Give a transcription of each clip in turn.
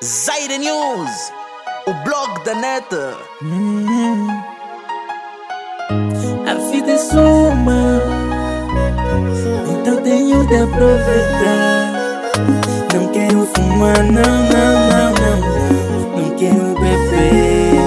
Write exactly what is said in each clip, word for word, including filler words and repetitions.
Zaire News, o blog da net. Hum, a vida é só uma, então tenho de aproveitar. Não quero fumar, não, não, não, não, não, não quero beber.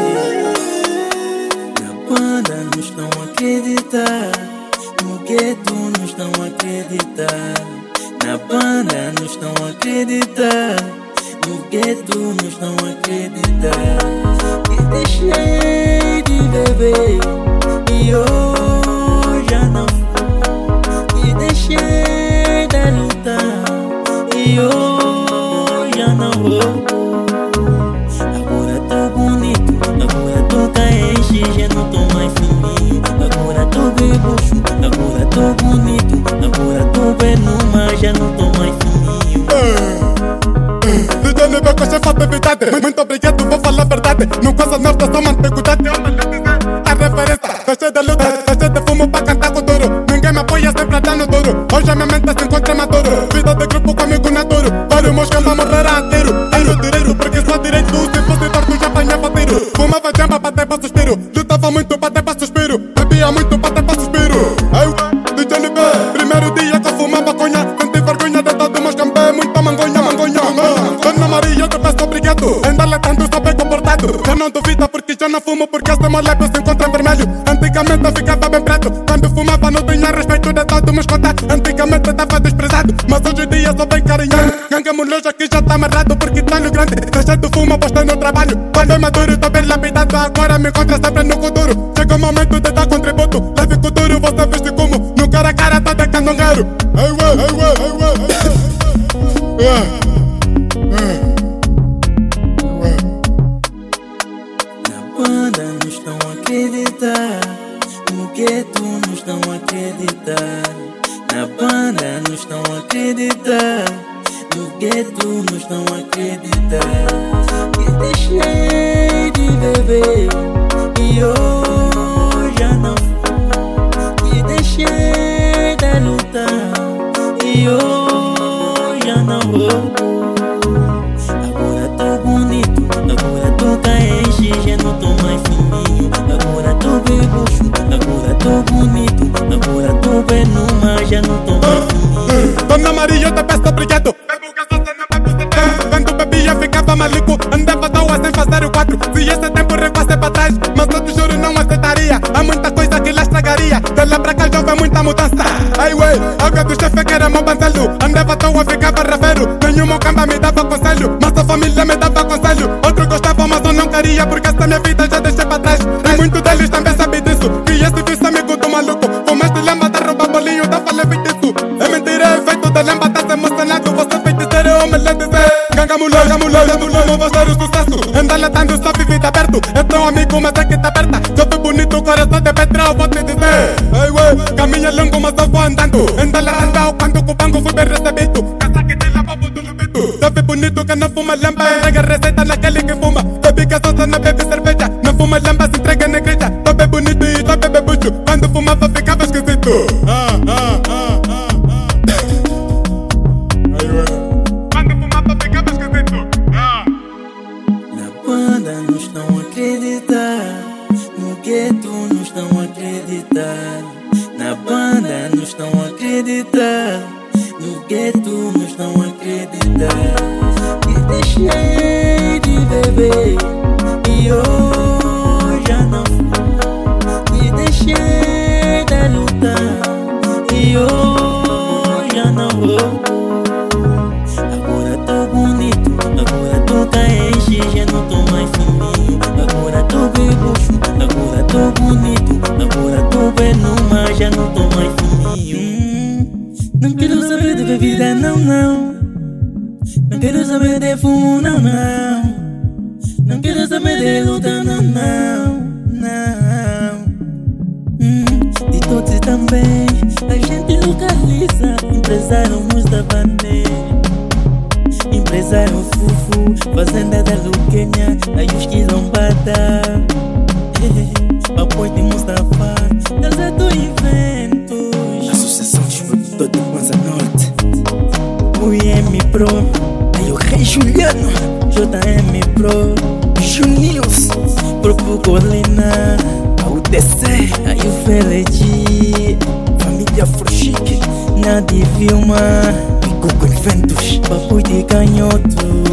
Na banda não estão a acreditar, no gueto não estão a acreditar. Na banda não estão a acreditar, no gueto não estão a acreditar. E deixei de beber e hoje já não fumo. E deixei de lutar e hoje já não vou. Agora tô bonito, agora tô caenche, já não tô mais fininho. Agora tô bem bucho, agora tô bonito, agora tô bem numa, já não tô mais fininho. D J Nebe com chefa de verdade. Muito obrigado, vou falar a verdade. Não coisa nada, só manter cuidado. A referência, tá cheio de luta, tá cheio de fumo pra cantar com duro. Ninguém me apoia, sempre dando duro. Hoje a minha mente se encontra maduro. Vida de grupo comigo na duro. Vários moscas vão morrer a tiro. Tenho direito, porque sou direito. Se fosse torto, já apanhava tiro. Fumava jamba pra ter pra suspiro. Lutava muito pra ter pra suspiro. Bebia muito pra ter pra suspiro. Eu, D J Nebe, primeiro dia que eu fumava conha. Senti vergonha de todo meus cambé. Muita mangonha, mangonha, mangonha. Dona Maria, eu te peço obrigado. Anda letando, só bem comportado. Já não duvida porque já não fumo. Porque esse meu lábio se encontra vermelho. Antigamente eu ficava bem preto. Quando fumava não tinha respeito de todo meus contatos. Antigamente eu estava desprezado, mas hoje em dia sou bem carinhoso. Ganga mulher aqui já tá amarrado porque tá no grande. Deixei de fumo, apostei no trabalho. Quando eu maduro, tô bem lapidado. Agora me encontra sempre no futuro. Chega o momento de dar contributo. Leve futuro, você veste como. No cara a cara tá de candongueiro. Ei, ué, ei, ué, ei, ué, ei, ué. Banda não estão a acreditar, no gueto não estão a acreditar. Na banda não estão a acreditar, no gueto não estão a acreditar. E deixei de beber e hoje já não fumo. E deixei de lutar e hoje já não vou. Agora tô bonito, agora tô caenche, já não tô mais fininho. Agora tô bem bucho, agora tô bonito, agora tô bem numa, já não tô mais fininho. Dona Maria, eu te peço obrigado. Quando bebia ficava maluco. Andava à toa sem fazer o quatro. Se esse tempo recuasse pra trás, mas eu te juro não aceitaria. Há muita coisa que lá estragaria. De lá pra cá já houve muita mudança. Ai ué, água do chefe que era meu banzelo. Andava à toa, ficava raveiro. Nenhuma camba me dava conselho, mas a família me dava conselho. Outros gostavam, mas eu não queria, porque essa minha vida já deixei pra trás. E muitos deles também sabem disso, que esse vice amigo do maluco. Fumaste lamba, tá rouba bolinho, tá falei feitiço. É mentira, é feito de lamba, tá se emocionado. Você feiticeiro, eu me lhe dizer. Ganga mulher, ganga mulher, do não vou ser o sucesso. Anda latando, só vive de aberto. É teu amigo, mas é que tá aberta. Já fui bonito, coração de pedra, eu vou te dizer. Ei, ué, caminho é longo, mas eu vou andando. Anda latando, quando com o banco fui bem recebido. Casa que tem lava, boto no bico. Já fui bonito, que não fuma lamba. Entrega receita naquele que fuma. Bebi gasosa, não bebe cerveja. Não fuma lamba, se entrega na igreja. Tô bem bonito e tô bem bucho. Quando fumava, ficava esquisito. Ah, ah, ah, ah, ah. Ei, ué. Banda não estão a acreditar, no gueto não estão a acreditar. Na banda não estão a acreditar, no gueto não estão a acreditar. E deixei de beber e hoje já não fumo. E deixei de lutar e hoje já não vou. Agora tô bonito, agora tô caenche, já não tô mais fininho. Agora tô bem bucho, agora tô bonito, agora tô bem numa, já não tô mais fininho. hum, Não quero saber de bebida, não, não. Não quero saber de fumo, não, não. Não quero saber de luta, não, não, não. hum, De todos também, a gente localiza. Empresários da bandeira, empresário fufu, fazenda da Luquenha, aí os quilombada. Apoio de Mustafa, casa do eventos, Associação dos Produtores de Kwanza Norte, o I M Pro, aí o Rei Juliano. J M Pro, Junius, Grupo Colina, a U D C, aí o Feleji, família Frochique, Nadi Vilma, e Google Inventos, Papo de Canhoto.